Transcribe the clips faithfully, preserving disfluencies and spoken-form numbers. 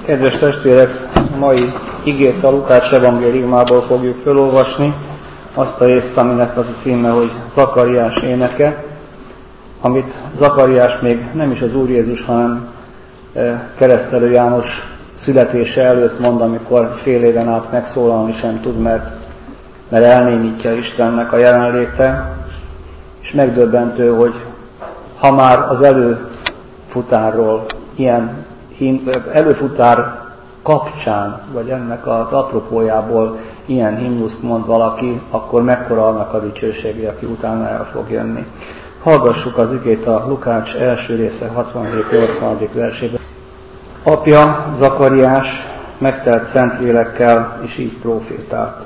Kedves testvérek, a mai igét a Lukács evangéliumából fogjuk felolvasni, azt a részt, aminek az a címe, hogy Zakariás éneke, amit Zakariás még nem is az Úr Jézus, hanem Keresztelő János születése előtt mond, amikor fél éven át megszólalni sem tud, mert, mert elnémítja Istennek a jelenléte, és megdöbbentő, hogy ha már az előfutárról, ilyen előfutár kapcsán, vagy ennek az apropójából ilyen himnuszt mond valaki, akkor mekkora annak a dicsősége, aki utána el fog jönni. Hallgassuk az igét a Lukács első része hatvanhét nyolcvanadik versében. Apja, Zakariás megtelt Szentlélekkel, és így prófétált.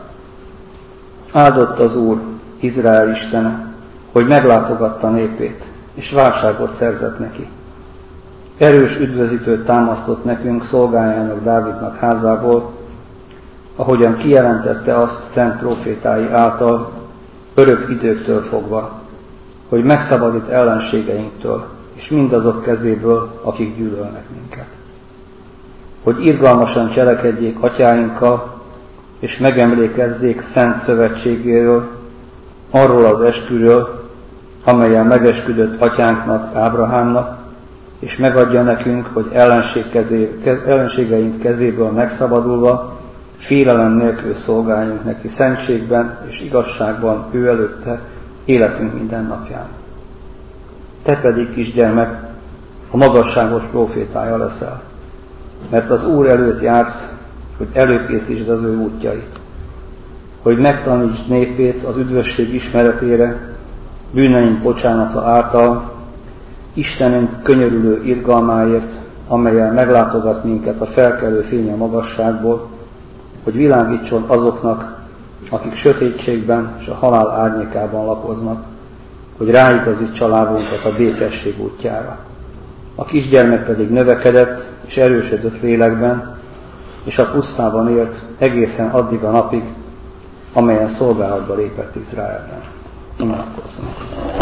Áldott az Úr, Izrael Istene, hogy meglátogatta népét, és váltságot szerzett neki. Erős üdvözítőt támasztott nekünk szolgájának Dávidnak házából, ahogyan kijelentette azt szent prófétái által, örök időktől fogva, hogy megszabadít ellenségeinktől, és mindazok kezéből, akik gyűlölnek minket. Hogy irgalmasan cselekedjék atyáinkkal, és megemlékezzék szent szövetségéről, arról az esküről, amellyel megesküdött atyánknak, Ábrahámnak, és megadja nekünk, hogy ellenség kezé, ellenségeink kezéből megszabadulva, félelem nélkül szolgáljunk neki szentségben és igazságban ő előtte életünk minden napján. Te pedig, kisgyermek, a magasságos prófétája leszel, mert az Úr előtt jársz, hogy előkészítsd az ő útjait, hogy megtanítsd népét az üdvösség ismeretére, bűneink bocsánata által, Istenünk könyörülő irgalmáért, amellyel meglátogat minket a felkelő fény a magasságból, hogy világítson azoknak, akik sötétségben és a halál árnyékában lakoznak, hogy ráigazítsa lábunkat a békesség útjára. A kisgyermek pedig növekedett és erősödött lélekben, és a pusztában élt egészen addig a napig, amelyen szolgálatba lépett Izraelben. Imádkozzunk.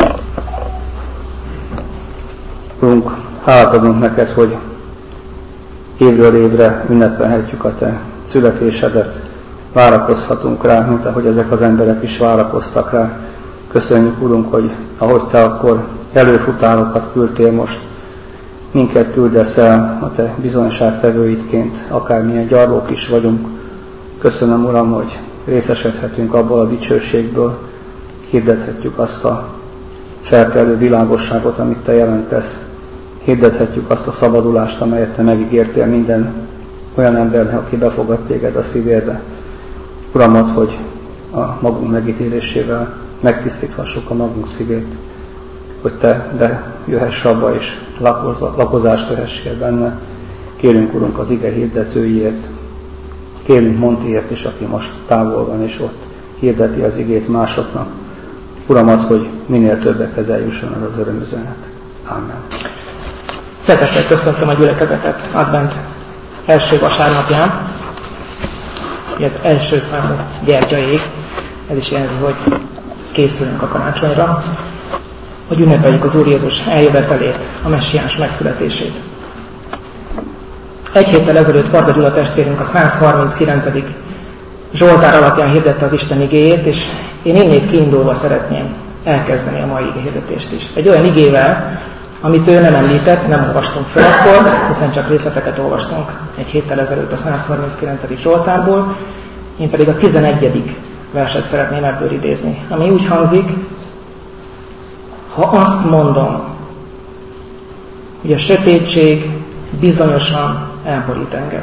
Urunk, hálát adunk neked, hogy évről évre ünnepelhetjük a te születésedet, várakozhatunk rá, mint ahogy ezek az emberek is várakoztak rá. Köszönjük, Urunk, hogy ahogy te akkor előfutárokat küldtél, most minket küldesz el a te bizonyságtevőidként, akármilyen gyarlók is vagyunk. Köszönöm, Uram, hogy részesedhetünk abból a dicsőségből, hirdethetjük azt a felkelő világosságot, amit te jelentesz. Hirdethetjük azt a szabadulást, amelyet te megígértél minden olyan embernek, aki befogad téged a szívébe. Uramod, hogy a magunk megítélésével megtisztíthassuk a magunk szívét, hogy te bejöhess abba és lakozást vehessél benne. Kérünk, Urunk, az ige hirdetőiért, kérünk Montiért is, aki most távol van és ott hirdeti az igét másoknak. Uramat, hogy minél többekhez eljusson ez az örömüzenet. Amen. Szeretettel köszöntöm a gyülekezetet Advent első vasárnapján. Ez első számú gyertyaég, ez is jelzi, hogy készülünk a karácsonyra, hogy ünnepeljük az Úr Jézus eljövetelét, a messiás megszületését. Egy héttel ezelőtt Varga Gyula testvérünk a százharminckilencedik Zsoltár alapján hirdette az Isten igéjét, és én innét kiindulva szeretném elkezdeni a mai igéhirdetést is. Egy olyan igével, amit ő nem említett, nem olvastunk fel akkor, hiszen csak részleteket olvastunk egy héttel ezelőtt a százharminckilencedik Zsoltárból, én pedig a tizenegyedik verset szeretném ebből idézni, ami úgy hangzik: ha azt mondom, hogy a sötétség bizonyosan elborít engem,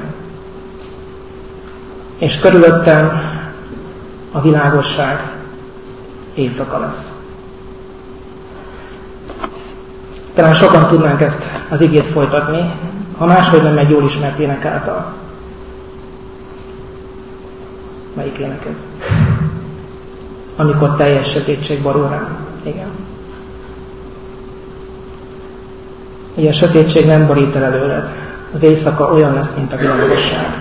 és körülöttem a világosság éjszaka lesz. Talán sokan tudnánk ezt az igét folytatni, ha máshogy nem egy jól ismert ének által. Melyik ének ez? Amikor teljes sötétség borul rám. Igen. Ugye a sötétség nem borít el előled. Az éjszaka olyan lesz, mint a világosság.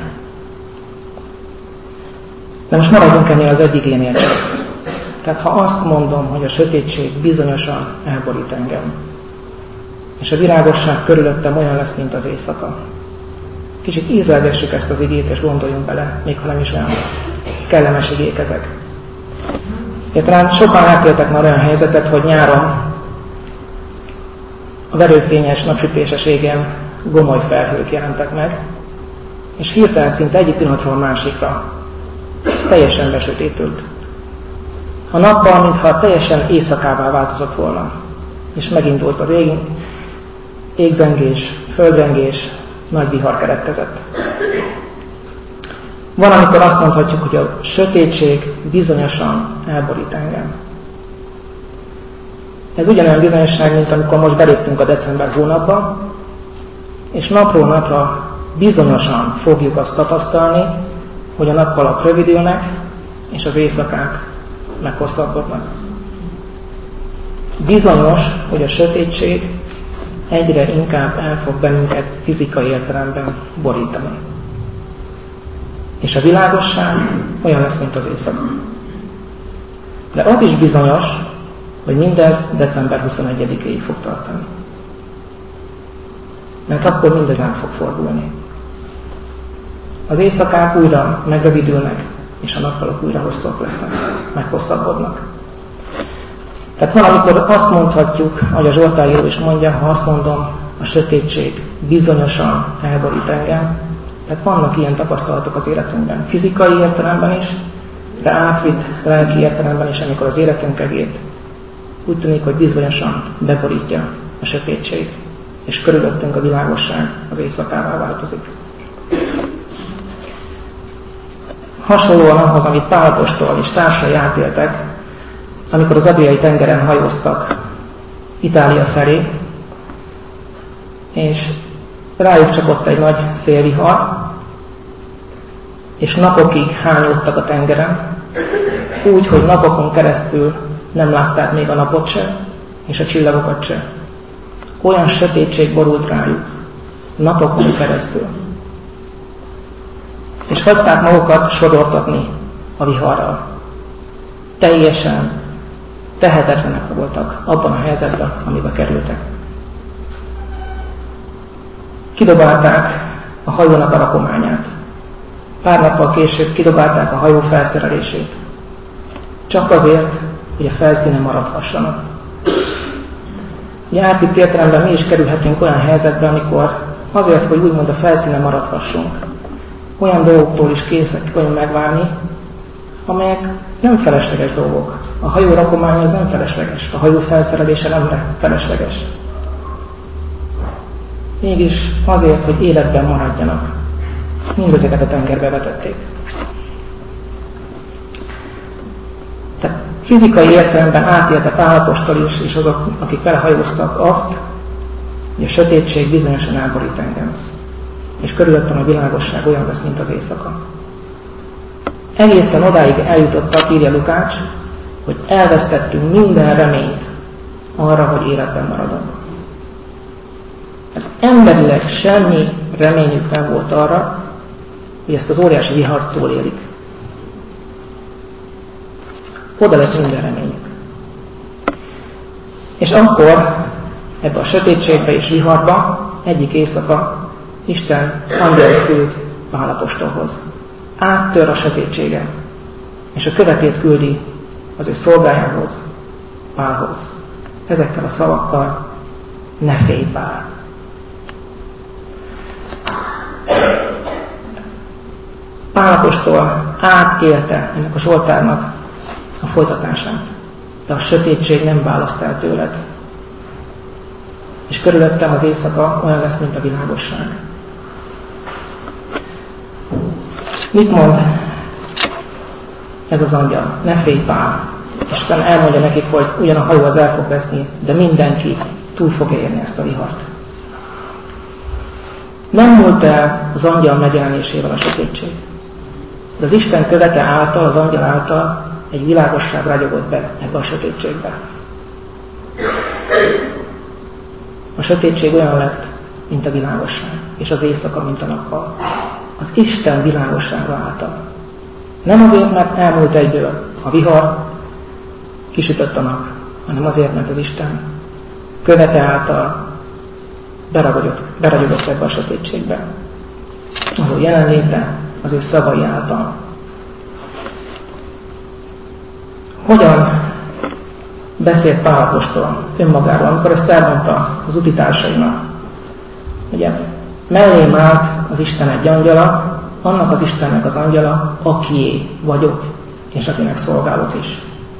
De most maradjunk ennél az egy igénél csak. Tehát ha azt mondom, hogy a sötétség bizonyosan elborít engem, és a világosság körülöttem olyan lesz, mint az éjszaka, kicsit ízlelgessük ezt az igét, és gondoljunk bele, még ha nem is olyan kellemes igék ezek. Talán sokan átéltek már olyan helyzetet, hogy nyáron a verőfényes, napsütéses égen gomoly felhők jelentek meg, és hirtelen szinte egyik pillanatról a másikra teljesen besötétült. A nappal, mintha teljesen éjszakává változott volna, és megindult az ég, égzengés, földrengés, nagy vihar keretkezett. Van, amikor azt mondhatjuk, hogy a sötétség bizonyosan elborít engem. Ez ugyanolyan bizonyosság, mint amikor most beléptünk a december hónapba, és napról napra bizonyosan fogjuk azt tapasztalni, hogy a nappalak rövidülnek, és az éjszakák meghosszabbodnak. Bizonyos, hogy a sötétség egyre inkább el fog bennünket fizikai értelemben borítani. És a világosság olyan lesz, mint az éjszaka. De az is bizonyos, hogy mindez december huszonegyedikéig fog tartani. Mert akkor mindez át fog fordulni. Az éjszakák újra megrövidülnek, és a nappalok újra hosszúak lesznek, meghosszabbodnak. Tehát valamikor azt mondhatjuk, ahogy a Zsoltáríró is mondja, ha azt mondom, a sötétség bizonyosan elborít engem, tehát vannak ilyen tapasztalatok az életünkben, fizikai értelemben is, de átvitt lelki értelemben is, amikor az életünk egét úgy tűnik, hogy bizonyosan beborítja a sötétség, és körülöttünk a világosság az éjszakává változik. Hasonlóan ahhoz, amit Pál apostol és társai átéltek, amikor az Adriai tengeren hajóztak Itália felé, és rájuk csapott egy nagy szélvihar, és napokig hányódtak a tengeren, úgy, hogy napokon keresztül nem látták még a napot se, és a csillagokat se. Olyan sötétség borult rájuk, napokon keresztül. És hagyták magukat sodortatni a viharral. Teljesen tehetetlenek voltak abban a helyzetben, amiben kerültek. Kidobálták a hajónak a rakományát. Pár nappal később kidobálták a hajó felszerelését. Csak azért, hogy a felszínen maradhassanak. Ugye átvitt értelemben mi is kerülhetünk olyan helyzetbe, amikor azért, hogy úgymond a felszínen maradhassunk, olyan dolgoktól is készek vagyunk megválni, amelyek nem felesleges dolgok. A hajó rakománya az nem felesleges, a hajó felszerelése nem felesleges. Mégis azért, hogy életben maradjanak, mindezeket a tengerbe vetették. Tehát fizikai értelemben átélte Pál apostol is, és azok, akik felhajóztak azt, hogy a sötétség bizonyosan elborít engem. És körülöttem a világosság olyan lesz, mint az éjszaka. Egészen odáig eljutottak, írja Lukács, hogy elvesztettünk minden reményt arra, hogy életben maradunk. Hát emberileg semmi reményük nem volt arra, hogy ezt az óriási vihart túlélik. Oda lett minden reményük. És akkor ebbe a sötétségbe és viharba egyik éjszaka Isten angyalt küld Pál apostolhoz. Áttör a sötétségen, és a követét küldi az ő szolgájához, Pálhoz. Ezekkel a szavakkal: ne félj, Pál! Pál apostol átélte ennek a Zsoltárnak a folytatását, de a sötétség nem választ el tőled. És körülöttem az éjszaka olyan lesz, mint a világosság. Mit mond ez az angyal? Ne félj, Pál! Isten elmondja nekik, hogy ugyan a hajó az el fog veszni, de mindenki túl fog érni ezt a vihart. Nem múlt el az angyal megjelenésével a sötétség. De az Isten követe által, az angyal által egy világosság ragyogott be ebbe a sötétségbe. A sötétség olyan lett, mint a világosság, és az éjszaka, mint a nappal. Az Isten világossága által. Nem azért, mert elmúlt egyből a vihar, kisütött a nap, hanem azért, mert az Isten követe által beragyogott, beragyogott ebbe a sötétségbe. való jelenléte az ő szavai által. Hogyan beszélt Pál apostol önmagáról, amikor ezt elmondta az utitársainak? Ugye, mellém állt az Isten egy angyala, annak az Istennek az angyala, akié vagyok, és akinek szolgálok is.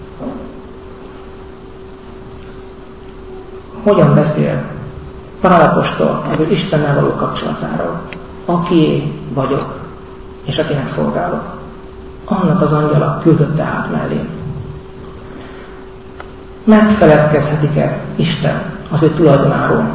Hogyan beszél Pál apostol az ő Istennel való kapcsolatáról? Akié vagyok, és akinek szolgálok. Annak az angyala küldött tehát mellé. Megfeledkezhetik-e Isten az ő tulajdonáról?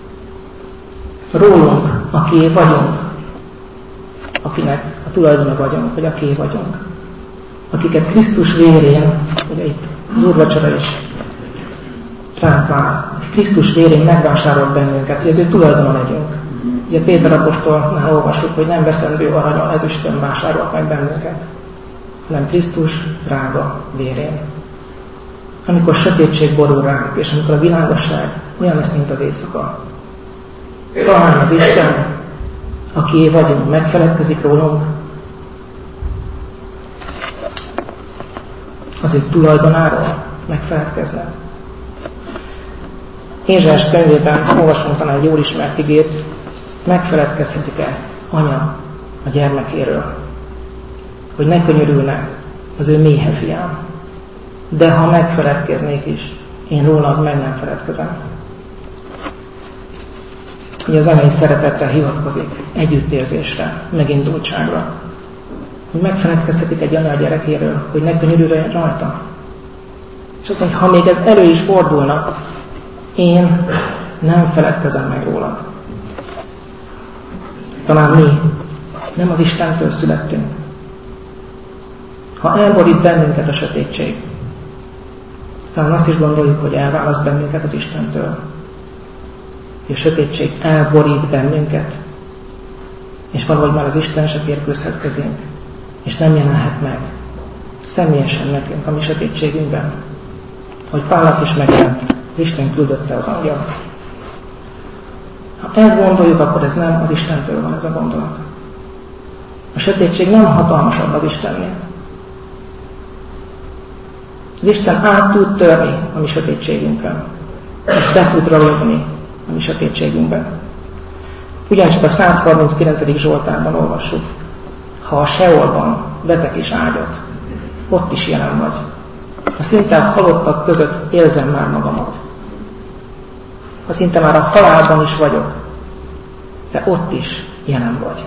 Rólunk, akié vagyunk, akinek a tulajdona vagyunk, vagy akié vagyunk. Akiket Krisztus vérén, ugye itt az úrvacsora is ránk vár, Krisztus vérén megvásárolt bennünket, hogy az ő tulajdona legyünk. Ugye Péter apostolnál olvassuk, hogy nem veszendő aranyal, ezüstön vásárolt meg bennünket, hanem Krisztus drága vérén. Amikor sötétség borul ránk, és amikor a világosság olyan lesz, mint az éjszaka. Talán az Isten, akié vagyunk, megfeledkezik rólunk, az ő tulajdonáról megfeledkeznek. Ézsaiás könyvében olvasunk talán egy jól ismert igét, megfeledkezhetik-e anya a gyermekéről, hogy ne könyörülne az ő méhe fián. De ha megfeledkeznék is, én rólad meg nem feledkezem. Ugye az anyai szeretetre hivatkozik, együttérzésre, megindultságra. Hogy megfeledkezhetik egy anya a gyerekéről, hogy ne könyörüljen rajta. És azt mondja, ha még ez elő is fordulna, én nem feledkezem meg rólad. Talán mi nem az Istentől születtünk. Ha elborít bennünket a sötétség, talán azt is gondoljuk, hogy elválaszt bennünket az Istentől. És a sötétség elborít bennünket, és valahogy már az Isten se férkőzhet közénk, és nem jelenhet meg személyesen nekünk a mi sötétségünkben. Hogy Pálnak is megjelent, Isten küldötte az angyal. Ha ezt gondoljuk, akkor ez nem az Istentől van ez a gondolat. A sötétség nem hatalmasabb az Istennél. Az Isten át tud törni a mi sötétségünkön, és be tud ragadni a mi sötétségünkben. Ugyancsak a százharminckilencedik Zsoltárban olvassuk, ha a Seolban vetek is ágyat, ott is jelen vagy. Ha szinte a halottak között érzem már magamat. Ha szinte már a halálban is vagyok, de ott is jelen vagy.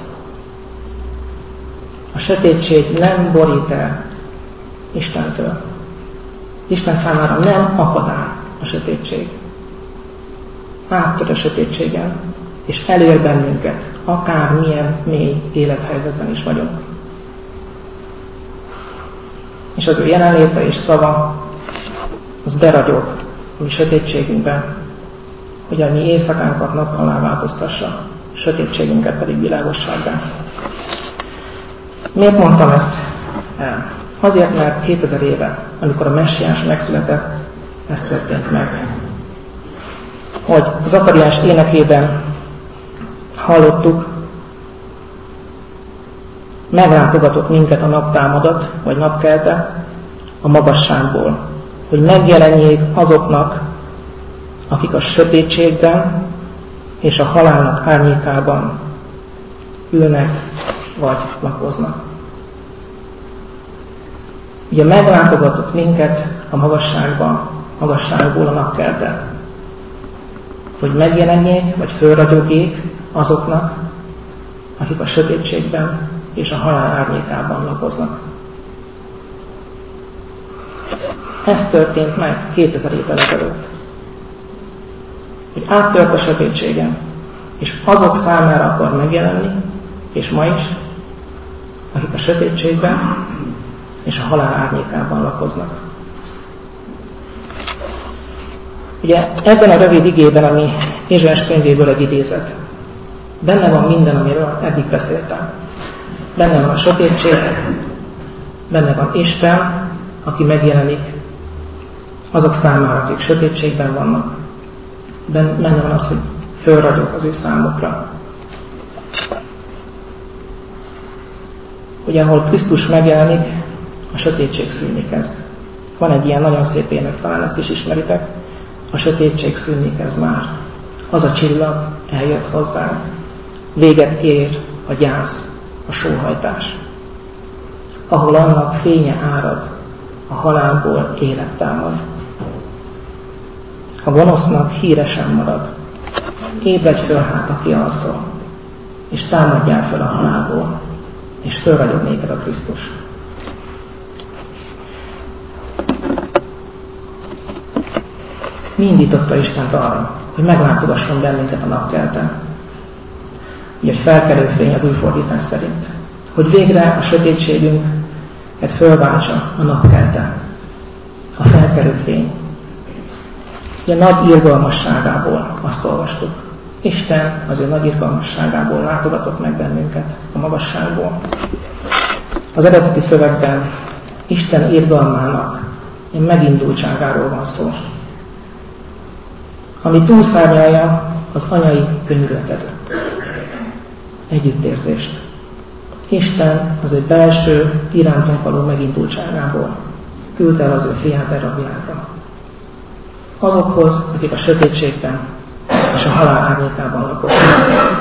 A sötétség nem borít el Istentől. Isten számára nem akadály a sötétség. Áttör a sötétségen, és elér bennünket, akármilyen mély élethelyzetben is vagyunk. És az ő jelenléte és szava, az beragyog a mi sötétségünkben, hogy a mi éjszakánkat nappallá változtassa, sötétségünket pedig világossággá. Miért mondtam ezt el? Azért, mert kétezer éve, amikor a messiás megszületett, ez történt meg. Hogy Zakariás énekében hallottuk, meglátogatott minket a naptámadat, vagy napkelte a magasságból, hogy megjelenjék azoknak, akik a sötétségben és a halálnak árnyékában ülnek vagy lakoznak. Ugye meglátogatott minket a magasságban, magasságból a napkelte, hogy megjelenjék vagy fölragyogjék azoknak, akik a sötétségben és a halál árnyékában lakoznak. Ez történt meg kétezer évvel ezelőtt. Hogy áttört a sötétségen, és azok számára akar megjelenni, és ma is, akik a sötétségben és a halál árnyékában lakoznak. Ugye ebben a rövid igében, ami Ézsaiás könyvéből egy idézet, benne van minden, amiről eddig beszéltem. Benne van a sötétség, benne van Isten, aki megjelenik azok számára, akik sötétségben vannak. Benne van az, hogy fölragyog az ő számukra. hogy ahol Krisztus megjelenik, a sötétség szűnni kezd. Van egy ilyen nagyon szép ének, talán ezt is ismeritek. A sötétség szűnni kezd már. Az a csillag eljött hozzánk. Véget ér a gyász, a sóhajtás. Ahol annak fénye árad, a halálból élet támad. A gonosznak híre sem marad. Ébredj föl hát, aki alszol, és támadjál fel a halálból, és fölragyog néked a Krisztus. Mi indította Istent arra, hogy meglátogasson bennünket a napkelten? Így egy felkelő fény az új fordítás szerint. Hogy végre a sötétségünket fölváltsa a napkelten. A felkelő fény. Ugye nagy irgalmasságából azt olvastuk. Isten az ő nagy irgalmasságából látogatott meg bennünket a magasságból. Az eredeti szövegben Isten irgalmának egy megindultságáról van szó. Ami túlszárnyalja az anyai könyörületet, együttérzést. Isten az ő belső irántunk való megindultságából küldte el az ő fiát erre a világra. Azokhoz, akik a sötétségben és a halál árnyékában lakoznak.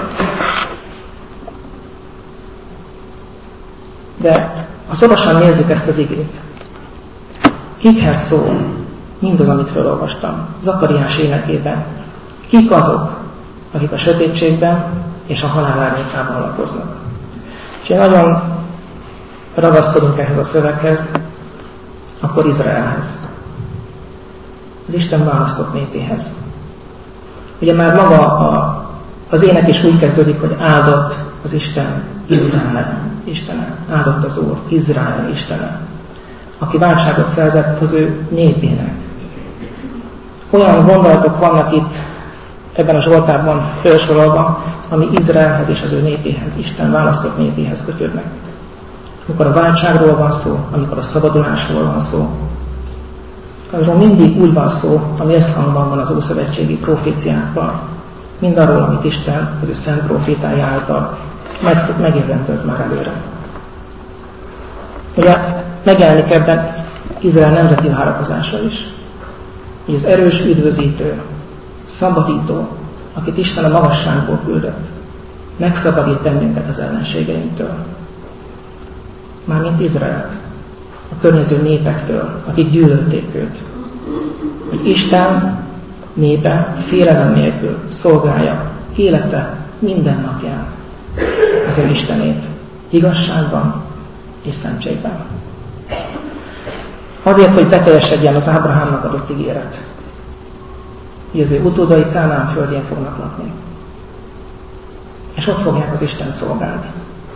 De ha szorosan nézzük ezt az igét, kikhez szól mindaz, amit felolvastam Zakariás énekében, kik azok, akik a sötétségben és a halál árnyékában lakoznak. És én nagyon ragaszkodunk ehhez a szöveghez, akkor Izraelhez. Az Isten választott népéhez. Ugye már maga a, az ének is úgy kezdődik, hogy áldott az Isten Izrael Istene. Áldott az Úr Izrael Istene, aki váltságot szerzett az ő népének. Olyan gondolatok vannak itt ebben a Zsoltárban felsorolva, ami Izraelhez és az ő népéhez, Isten választott népéhez kötődnek. Amikor a váltságról van szó, amikor a szabadulásról van szó, arról mindig úgy van szó, ami összhangban van az ószövetségi proféciákkal, mindarról, amit Isten az ő szent profétája által megjelenített már előre. Ugye megjelenik ebben Izrael nemzeti várakozása is. Így az erős üdvözítő, szabadító, akit Isten a magasságból küldött, megszabadít bennünket az ellenségeinktől. Mármint Izraelt, a környező népektől, akik gyűlölték őt. Hogy Isten népe félelem nélkül szolgálja élete minden napján az ő Istenét, igazságban és szentségben. Azért, hogy beteljesedjen az Ábrahámnak adott ígéret, hogy az ő utódai Kánaán földjén fognak lakni. És ott fogják az Istent szolgálni.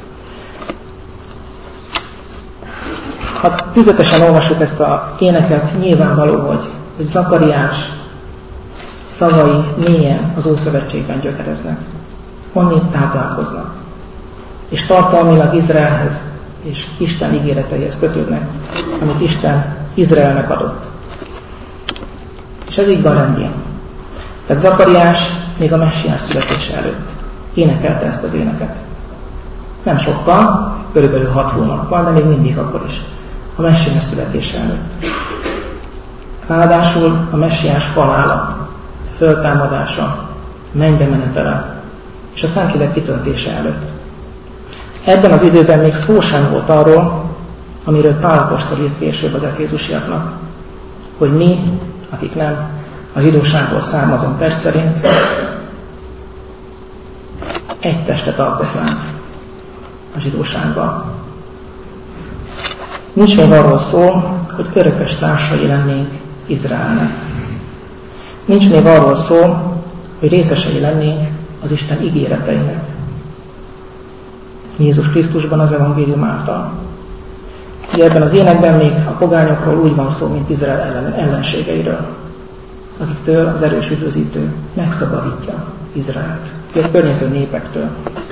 Ha tüzetesen olvassuk ezt az éneket, nyilvánvaló, hogy, hogy Zakariás szavai mélyen az Ószövetségben gyökereznek. Onnét táplálkoznak. És tartalmilag Izraelhez és Isten ígéreteihez kötődnek, amit Isten Izraelnek adott. És ez így van rendjén. Tehát Zakariás még a Messiás születése előtt énekelte ezt az éneket. Nem sokkal, körülbelül hat hónappal, de még mindig akkor is. A Messiás születése előtt. Ráadásul a Messiás halála, föltámadása, mennybe menetele és a Szentlélek kitöltése előtt. Ebben az időben még szó sem volt arról, amiről Pál apostol írt később az efézusiaknak, hogy mi, akik nem a zsidóságból származunk test szerint, egy testet alkotnánk a zsidóságban. Nincs még arról szó, hogy örökös társai lennénk Izraelnek. Nincs még arról szó, hogy részesei lennénk az Isten ígéreteinek. Jézus Krisztusban az evangélium által. Ugye ebben az énekben még a pogányokról úgy van szó, mint Izrael ellen, ellenségeiről, akiktől az erős üdvözítő megszabadítja Izraelt, a környező népektől.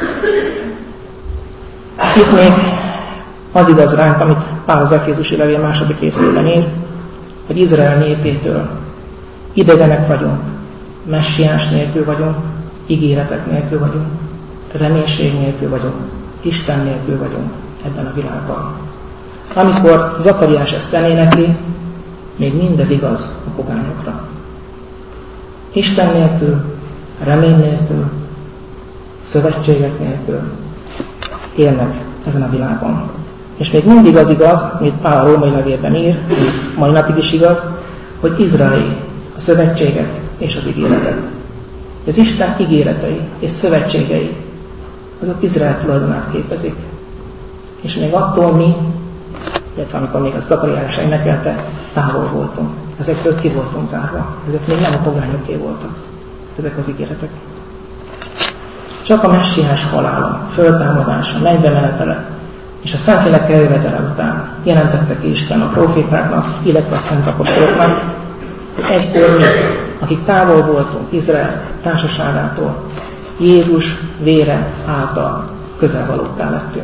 Itt még az igaz ránk, amit Pál az Efézusi levél második részében ír, hogy Izrael népétől idegenek vagyunk, messiás nélkül vagyunk, ígéretek nélkül vagyunk, reménység nélkül vagyunk, Isten nélkül vagyunk, ebben a világban. Amikor Zakariás ezt elénekli, még mindez igaz a pogányokra. Isten nélkül, remény nélkül, szövetségek nélkül élnek ezen a világon. És még mindig az igaz, amit Pál a római levélben ír, mai napig is igaz, hogy Izrael, a szövetségek és az ígéretek. Az Isten ígéretei és szövetségei, azok Izrael tulajdonát képezik. És még attól mi, illetve amikor még a Zakariás énekelte, távol voltunk. Ezektől ki voltunk zárva. Ezek még nem a pogányoké voltak. Ezek az ígéretek. Csak a messiás halála, föltámadása, mennybe menetele és a Szentlélek eljövetele után jelentette ki Isten a profétáknak, illetve a szent apostoloknak, hogy egykor mi, akik távol voltunk Izrael társaságától, Jézus vére által közelvalókká lettünk.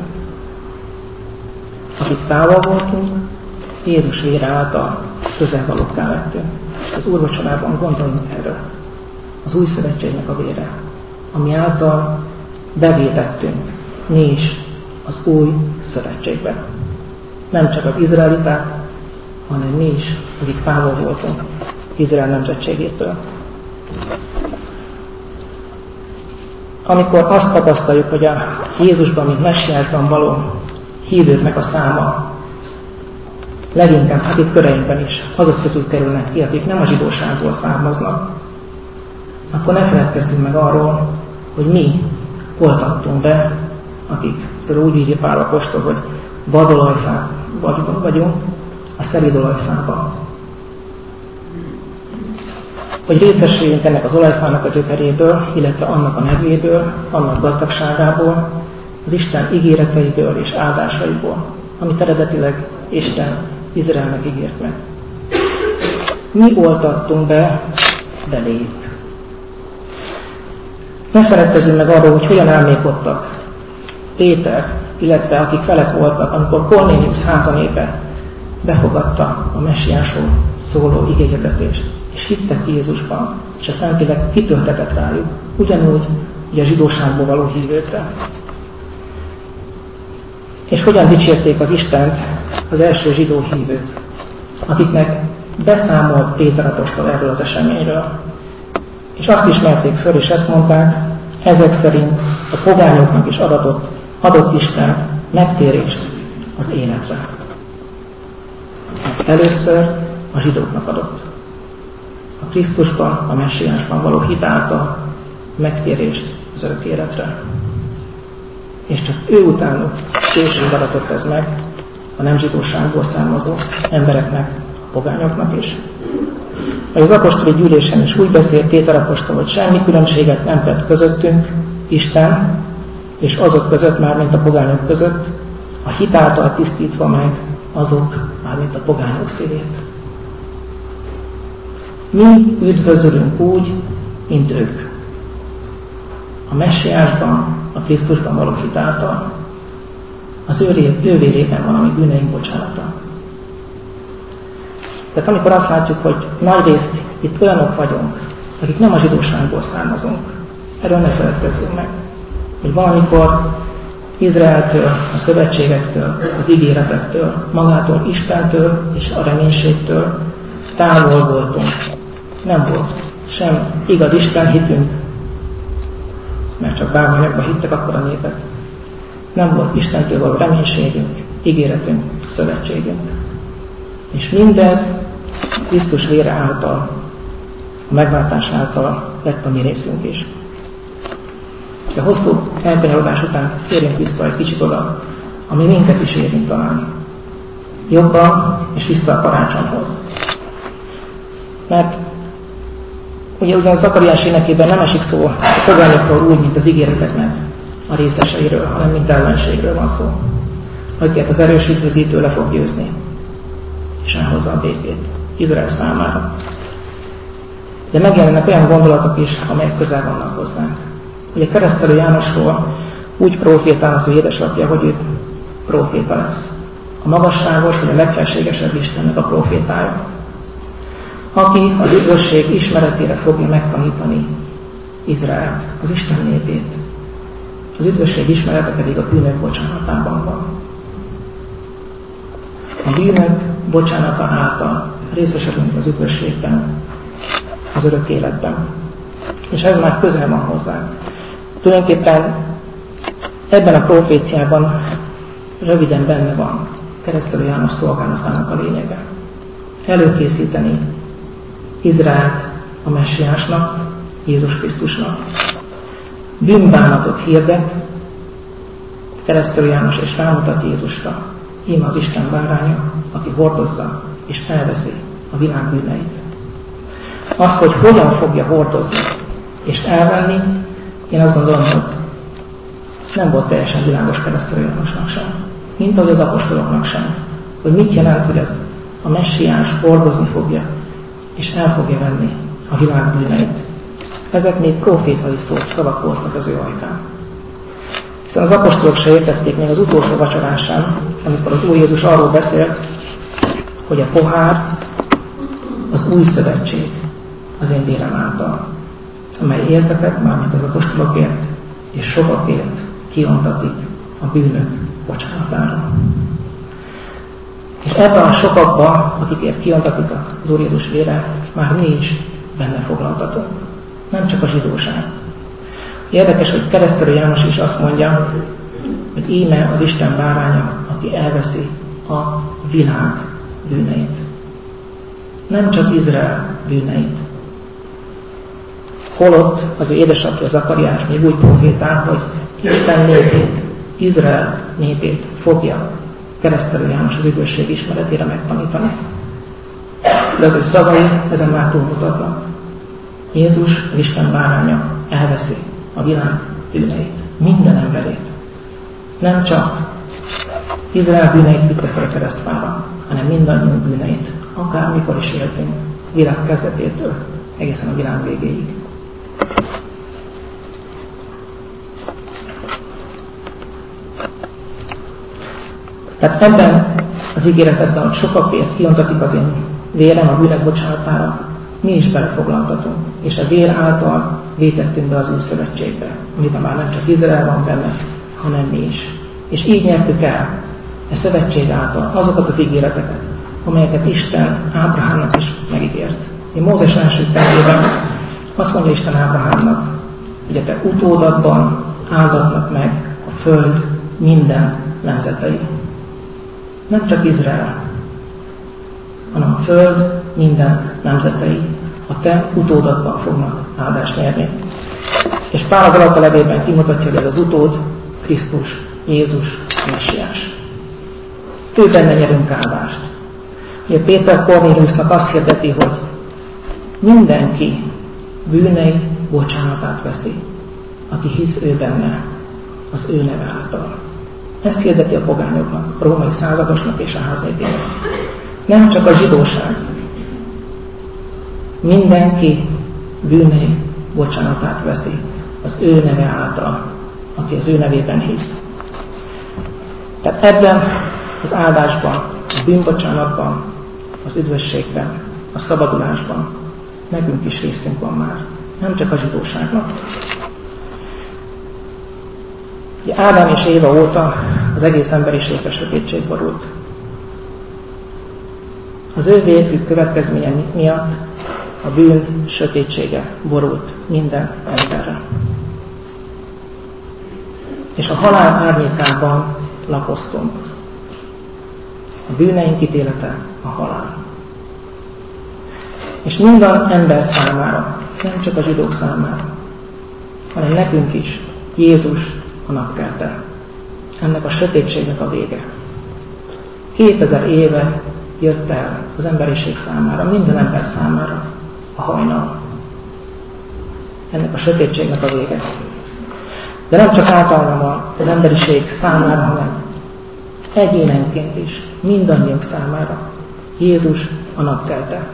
Akik távol voltunk, Jézus vére által közelvalókká lettünk. Az úrvacsorában gondoljunk erről. Az új szövetségnek a vére, ami által bevétettünk mi is az új szövetségbe. Nem csak az izraeliták, hanem mi is, akik távol voltunk Izrael nemzetségétől. Amikor azt tapasztaljuk, hogy a Jézusban, mint messiásban való hívőknek a száma leginkább, hát itt köreinkben is, azok közül kerülnek ki, akik nem a zsidóságból származnak, akkor ne feledkezzünk meg arról, hogy mi oltattunk be, akikről úgy írja Pál apostol, hogy vadolajfák vagyunk a szelíd olajfában. Hogy részesüljünk ennek az olajfának a gyökeréből, illetve annak a nedvéből, annak gazdagságából, az Isten ígéreteiből és áldásaiból, amit eredetileg Isten Izraelnek ígért meg. Mi oltattunk be beléjük. Ne feledkezzünk meg arról, hogy hogyan álmékodtak Péter, illetve akik felett voltak, amikor Kornéliusz házanépe befogadta a messiásról szóló igéhirdetést, és hittek Jézusban, és a Szentlélek kitöltetett rájuk, ugyanúgy, hogy a zsidóságból való hívőkre. És hogyan dicsérték az Istent az első zsidó hívők, akiknek beszámolt Péter apostol erről az eseményről. És azt ismerték föl, és ezt mondták, ezek szerint a pogányoknak is adatott, adott Isten megtérést az életre. Először a zsidóknak adott. A Krisztusban, a messiásban való hit által megtérést az örök életre. És csak ő utánuk később adatott ez meg a nem zsidóságból származó embereknek, a pogányoknak is. Az apostoli gyűlésen is úgy beszélt Péter apostol, hogy semmi különbséget nem tett közöttünk Isten, és azok között, mármint a pogányok között, a hit által tisztítva meg azok, mármint a pogányok szívét. Mi üdvözölünk úgy, mint ők. A messiásban, a Krisztusban való hit által. Az ő, ő vérében van a mi bűneink bocsánata. Tehát amikor azt látjuk, hogy nagyrészt itt olyanok vagyunk, akik nem a zsidóságból származunk, erről ne feledkezzünk meg, hogy valamikor Izraeltől, a szövetségektől, az ígéretektől, magától Istentől és a reménységtől távol voltunk. Nem volt sem igaz Isten hitünk, mert csak bálványokba hittek akkor a népek. Nem volt Istentől való reménységünk, ígéretünk, szövetségünk. És mindez Krisztus vére által, a megváltás által lett a mi részünk is. De hosszú elkanyarodás után térjünk vissza egy kicsit oda, ami minket is érint talán. Jobban és vissza a karácsonyhoz. Mert ugye ugyan Zakariás énekében nem esik szó a pogányokról úgy, mint az ígéreteknek a részeseiről, hanem mint ellenségről van szó. Akiket az erős üdvözítő le fog győzni, és elhozza a békét Izrael számára. De megjelennek olyan gondolatok is, amelyek közel vannak hozzánk. Ugye Keresztelő Jánosról úgy profétál az ő édesapja, hogy ő proféta lesz. A magasságos, vagy a legfelségesebb Istennek a profétája. Aki az üdvösség ismeretére fogja megtanítani Izraelt, az Isten népét. Az üdvösség ismerete pedig a bűnök bocsánatában van. a bűnök bocsánata által részesedünk az üdvösségben, az örök életben. És ez már közel van hozzá. Tulajdonképpen ebben a proféciában röviden benne van Keresztelő János szolgálatának a lényege. Előkészíteni Izraelt a messiásnak, Jézus Krisztusnak. Bűnbánatot hirdet Keresztelő János, és rámutat Jézusra. Íme az Isten báránya, aki hordozza és elveszi a világ bűneit. Azt, hogy hogyan fogja hordozni és elvenni, én azt gondolom, hogy nem volt teljesen világos Keresztelő Jánosnak sem. Mint ahogy az apostoloknak sem. Hogy mit jelent, hogy az a messiás hordozni fogja és el fogja venni a világ bűneit. Ezek még profétai szót, szavak voltak az ő ajkán. Hiszen az apostolok se értették még az utolsó vacsorán sem, amikor az Úr Jézus arról beszélt, hogy a pohár az új szövetség az én vérem által, amely értetek, mármint az apostolokért, és sokakért kiontatik a bűnök bocsánatára. És ebben a sokakban, akikért kiontatik az Úr Jézus vére, már mi is benne foglaltatunk. Nem csak a zsidóság. Érdekes, hogy Keresztelő János is azt mondja, hogy íme az Isten báránya, aki elveszi a világ bűneit. Nem csak Izrael bűneit. Holott az ő édesapja Zakariás még úgy profétál, hogy Isten népét, Izrael népét fogja Keresztelő János az üdvösség ismeretére megtanítani. De az ő szavai ezen már túlmutatnak. Jézus, az Isten báránya elveszi a világ bűneit, minden emberét. Nem csak Izrael bűneit vitte fel a keresztfára, hanem mindannyiunk bűneit, akármikor is éltünk, világ kezdetétől egészen a világ végéig. Tehát ebben az ígéretben, hogy sokakért kiontatik az én vérem a bűnök bocsánatára, mi is belefoglaltatunk, és a vér által vétettünk be az új szövetségbe, amiben már nem csak Izrael van benne, hanem mi is. És így nyertük el a szövetség által azokat az ígéreteket, amelyeket Isten Ábrahámnak is megígért. Én Mózes első könyvében azt mondja Isten Ábrahámnak, hogy a te utódadban áldatnak meg a föld minden nemzetei. Nem csak Izrael, hanem a föld minden nemzetei a te utódadban fognak áldást nyerni. És Pál a Galata levélben kimutatja, hogy ez az utód Krisztus, Jézus, a messiás. Ő benne nyerünk áldást. Ugye Péter Kornéliusnak azt hirdeti, hogy mindenki bűnei bocsánatát veszi, aki hisz ő benne, az ő neve által. Ezt hirdeti a pogányoknak, a római századosnak és a háznépének. Nem csak a zsidóság. Mindenki bűnei bocsánatát veszi az ő neve által, aki az ő nevében hisz. Tehát ebben az áldásban, a bűnbocsánatban, az üdvösségben, a szabadulásban nekünk is részünk van már. Nem csak a zsidóságnak. Ugye Ádám és Éva óta az egész emberiségre sötétség borult. Az ő vértük következménye miatt a bűn sötétsége borult minden emberre. És a halál árnyékában lapoztunk. A bűneink ítélete a halál. És minden ember számára, nem csak a zsidók számára, hanem nekünk is Jézus a napkelte. Ennek a sötétségnek a vége. Kétezer éve jött el az emberiség számára, minden ember számára a hajnal. Ennek a sötétségnek a vége. De nem csak általában az emberiség számára, hanem egyénenként is, mindannyiunk számára Jézus a napkelte.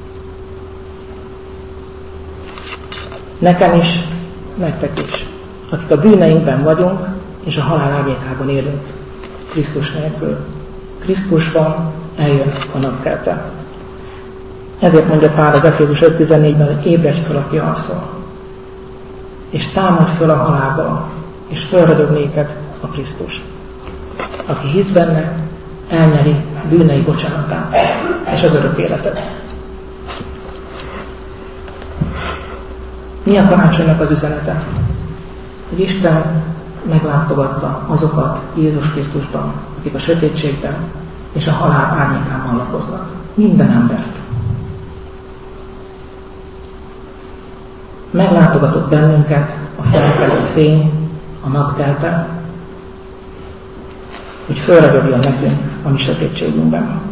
Nekem is, nektek is, akik a bűneinkben vagyunk, és a halál árnyékában élünk, Krisztus nélkül. Krisztusban eljön a napkelte. Ezért mondja Pál az Efézus öt tizennégyben, hogy ébredj fel, aki alszol, és támadj föl a halálba, és fölrödög néked a Krisztus. Aki hisz benne, elnyeri bűnei bocsánatát és az örök életet. Mi a karácsonynak az üzenete? Hogy Isten meglátogatta azokat Jézus Krisztusban, akik a sötétségben és a halál árnyékában lakoznak. Minden embert. Meglátogatott bennünket a felkelő fény, a napkelte, hogy fölragyogjon nekünk a mi sötétségünkben.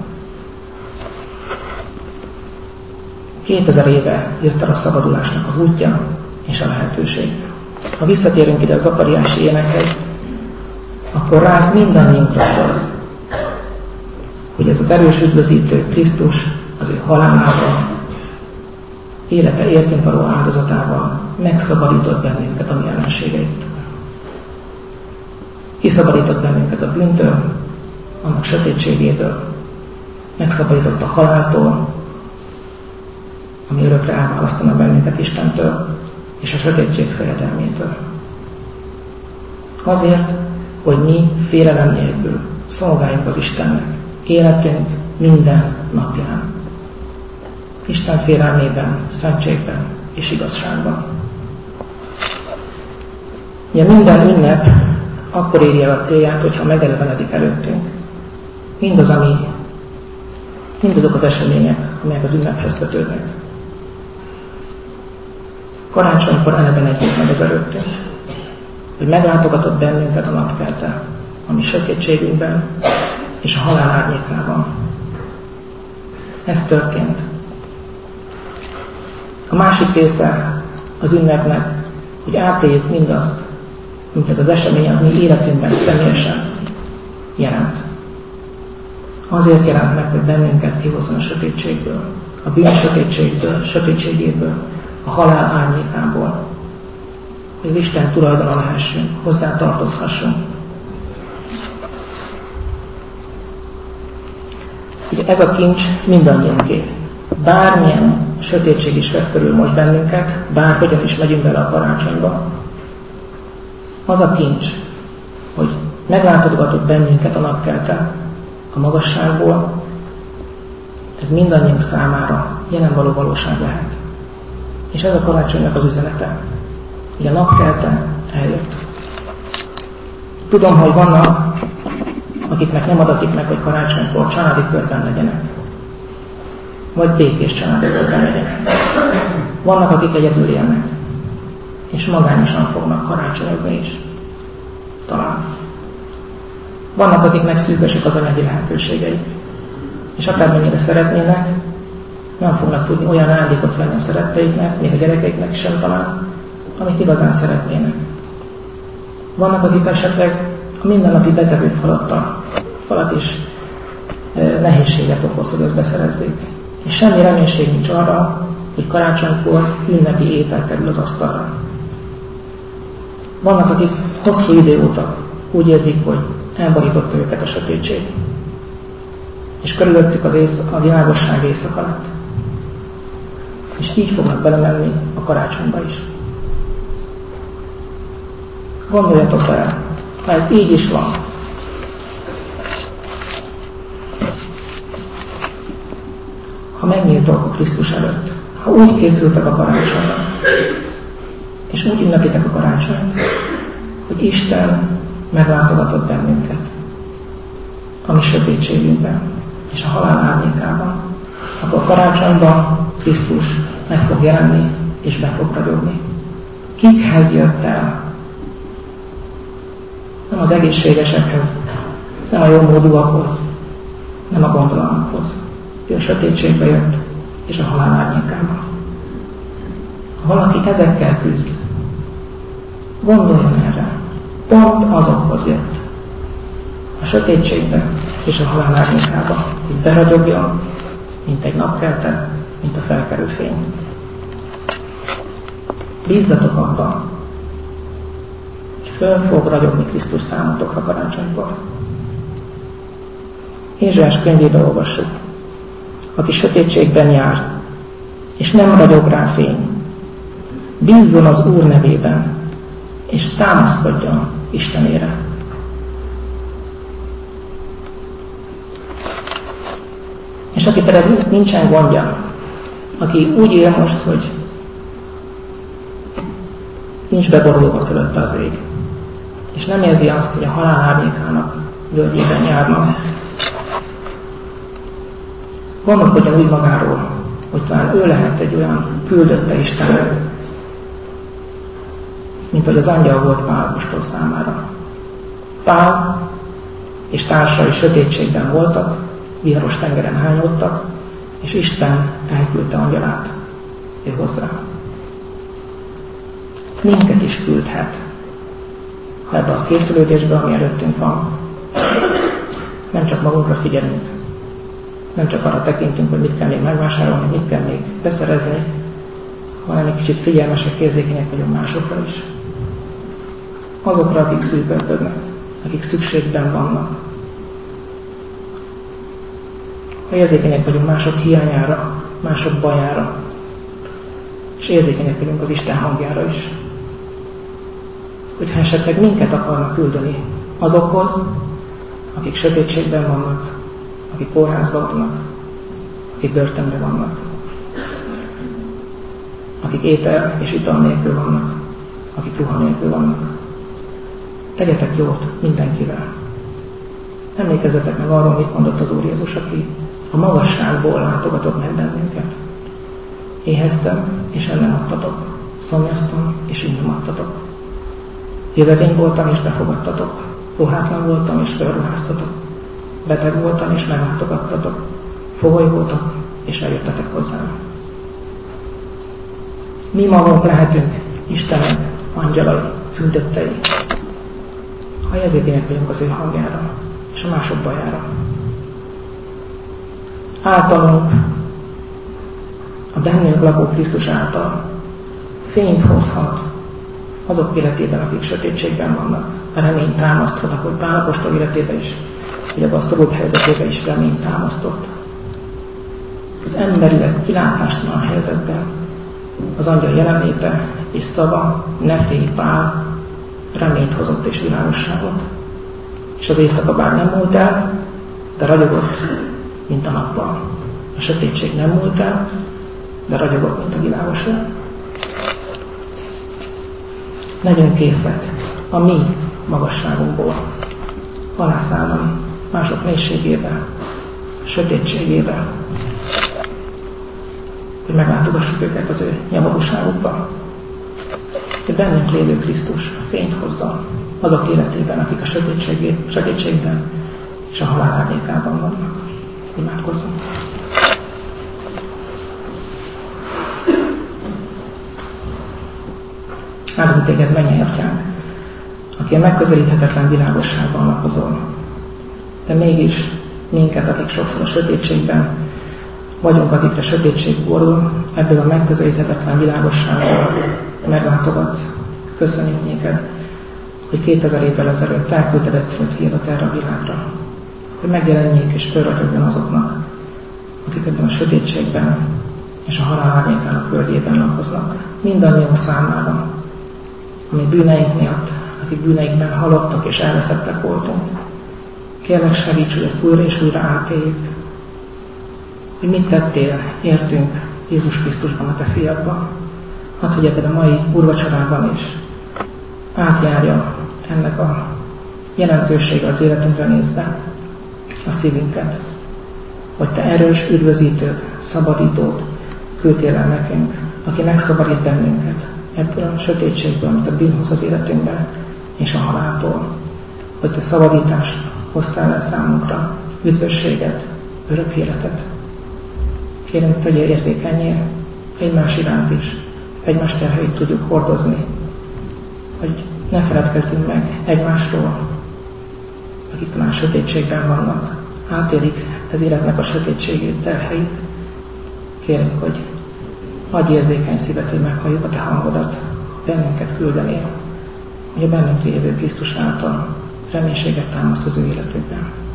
Kétezer éve jött el a szabadulásnak az útja és a lehetőség. Ha visszatérünk ide a zakariási énekhez, akkor ránk mindannyiunkra az, hogy ez az erős üdvözítő Krisztus az ő halálával, élete értünk való áldozatával megszabadított bennünket a mi ellenségeitől. Kiszabadított bennünket a bűntől, annak sötétségéből, megszabadított a haláltól, ami örökre elválasztana bennünket Istentől és a sötétség fejedelmétől. Azért, hogy mi félelem nélkül szolgáljunk az Istennek életünk minden napján. Isten félelmében, szentségben és igazságban. Ugye minden ünnep akkor éri el a célját, hogyha megelevenedik előttünk mindaz, ami, mindazok az események, amelyek az ünnephez kötődnek. Karácsonykor elevenedik meg az előttünk, hogy meglátogatott bennünket a napkelte, ami sötétségünkben és a halál árnyékában. Ez történt. A másik része az ünnepnek, hogy átéljük mindazt, mint ez az esemény, ami életünkben személyesen jelent. Azért jelent meg, hogy bennünket kihozzon a sötétségből, a bűn sötétségből, sötétségéből, a halál árnyékából, hogy Isten tulajdona lehessünk, hozzá tartozhassunk. Ugye ez a kincs mindannyiunké. Bármilyen sötétség is vesz körül most bennünket, bárhogyan is megyünk bele a karácsonyba, az a kincs, hogy meglátogatott bennünket a napkelte a magasságból, ez mindannyiunk számára jelen való valóság lehet. És ez a karácsonynak az üzenete, hogy a napkelte eljött. Tudom, hogy vannak, akiknek nem adatik meg, hogy karácsonykor családi körben legyenek, vagy békés családi körben legyenek. Vannak, akik egyedül élnek, és magányosan fognak karácsonyozni is. Talán. Vannak, akiknek szűkösek az anyagi lehetőségei, és akármennyire szeretnének, nem fognak tudni olyan ajándékot venni a szeretteiknek, még a gyerekeiknek sem talán, amit igazán szeretnének. Vannak, akik esetleg a mindennapi betevő falattal, falat is e, nehézséget okoz, hogy azt beszerezzék. És semmi reménység nincs arra, hogy karácsonykor ünnepi étel kerül az asztalra. Vannak, akik hosszú idő óta úgy érzik, hogy elborította őket a sötétség, és körülöttük az ész, a világosság éjszaka lett. És így fognak belemenni a karácsonyba is. Gondoljatok bele, ha ez így is van, ha megnyíltok a Krisztus előtt, ha úgy készültek a karácsonyra, és úgy ünnepitek a karácsonyt, hogy Isten meglátogatott bennünket a mi sötétségünkben és a halál árnyékában, akkor a karácsonyban Krisztus meg fog jelenni és be fog ragyogni. Kikhez jött el? Nem az egészségesekhez, nem a jó módúakhoz, nem a gondolatokhoz. Ő a sötétségbe jött és a halál árnyékában. Ha valaki ezekkel küzd, gondoljon erre. Pont azokhoz jött. A sötétségbe és a halál árnyékába, hogy beragyogjon, mint egy napkelte, mint a felkelő fény. Bízzatok abban, hogy föl fog ragyogni Krisztus számotokra karácsonykor. Ézsaiás könyvében olvassuk, aki sötétségben jár, és nem ragyog rá fény, bízzon az Úr nevében, és támaszkodjon Istenére. És aki pedig nincsen gondja, aki úgy él most, hogy nincs beborulva fölötte az ég, és nem érzi azt, hogy a halál árnyékának völgyében járnak, gondolkodjon úgy magáról, hogy talán ő lehet egy olyan küldötte Istennek, mint hogy az angyal volt Pál apostol számára. Pál és társai sötétségben voltak, viharos tengeren hányódtak, és Isten elküldte angyalát ő hozzá. Minket is küldhet, ha ebbe a készülődésbe, ami előttünk van, nem csak magunkra figyelünk, nem csak arra tekintünk, hogy mit kell még megvásárolni, mit kell még beszerezni, hanem egy kicsit figyelmesek, érzékenyek vagyunk másokra is. Azokra, akik szűkölködnek, akik szükségben vannak. Ha érzékenyek vagyunk mások hiányára, mások bajára, és érzékenyek vagyunk az Isten hangjára is. Hogyha esetleg minket akarnak küldeni azokhoz, akik sötétségben vannak, akik kórházban vannak, akik börtönben vannak, akik étel és ital nélkül vannak, akik ruha nélkül vannak. Tegyetek jót mindenkivel. Emlékezzetek meg arról, mit mondott az Úr Jézus, aki a magasságból látogatott meg bennünket. Éheztem, és el nem adtatok. Szomjaztam, és innom adtatok. Jövevény voltam, és befogadtatok. Ruhátlan voltam, és felruháztatok. Beteg voltam, és meglátogattatok. Fogoly voltam, és eljöttetek hozzám. Mi magunk lehetünk Istenek angyalai, küldöttei, ha érzékenyek vagyunk az ő hangjára, és a mások bajára. Általunk, a bennünk lakó Krisztus által fényt hozhat azok életében, akik sötétségben vannak. A reményt támaszthatnak, hogy Pál apostol életében is, hogy a gazdagabb helyzetében is reményt támasztott. Az emberileg kilátástalan helyzetben az angyal jelenléte és szava, ne félj Pál, reményt hozott és világosságot. És az éjszaka bár nem múlt el, de ragyogott, mint a nappal. A sötétség nem múlt el, de ragyogott, mint a világosság. Legyünk készek a mi magasságunkból halászállani mások mélységébe, sötétségébe, hogy meglátogassuk őket az ő nyomorúságukba. Hogy bennünk lévő Krisztus fényt hozza azok életében, akik a sötétségben és a halál árnyékában vannak. Imádkozzunk! Áldunk téged, mennyei Atyánk, aki a megközelíthetetlen világosságban lakozol. De mégis minket, akik sokszor a sötétségben vagyunk, akikre sötétség borul, ebből a megközelíthetetlen világosságból meglátogatsz. Köszönjük néked, hogy kétezer évvel ezelőtt elküldted egyszerűt hírat erre a világra, hogy megjelenjék és fölragyogjon azoknak, akik ebben a sötétségben és a halál árnyékának völgyében lakoznak. Mindannyiunk számára, ami bűneink miatt, akik bűneikben halottak és elveszettek voltunk. Kérlek, segíts, hogy ezt újra és újra átéljük, hogy mit tettél, értünk Jézus Krisztusban, a te fiadban. Hadd, hogy ebben a mai úrvacsorában is átjárja ennek a jelentősége az életünkre nézve a szívünket, hogy te erős üdvözítőd, szabadítód küldtél el nekünk, aki megszabadít bennünket ebből a sötétségből, amit a bűn hoz az életünkben és a haláltól, hogy te szabadítást hoztál el számunkra, üdvösséget, örök életet. Kérünk, tegyél érzékenyé egymás iránt is, egymás terheit tudjuk hordozni, hogy ne feledkezzünk meg egymásról, akik talán sötétségben vannak, átélik az életnek a sötétségét, terheit. Kérünk, hogy adj érzékeny szívet, hogy meghalljuk a te hangodat, bennünket küldenél, hogy a bennünk lévő Krisztus által reménységet támaszt az ő életükben.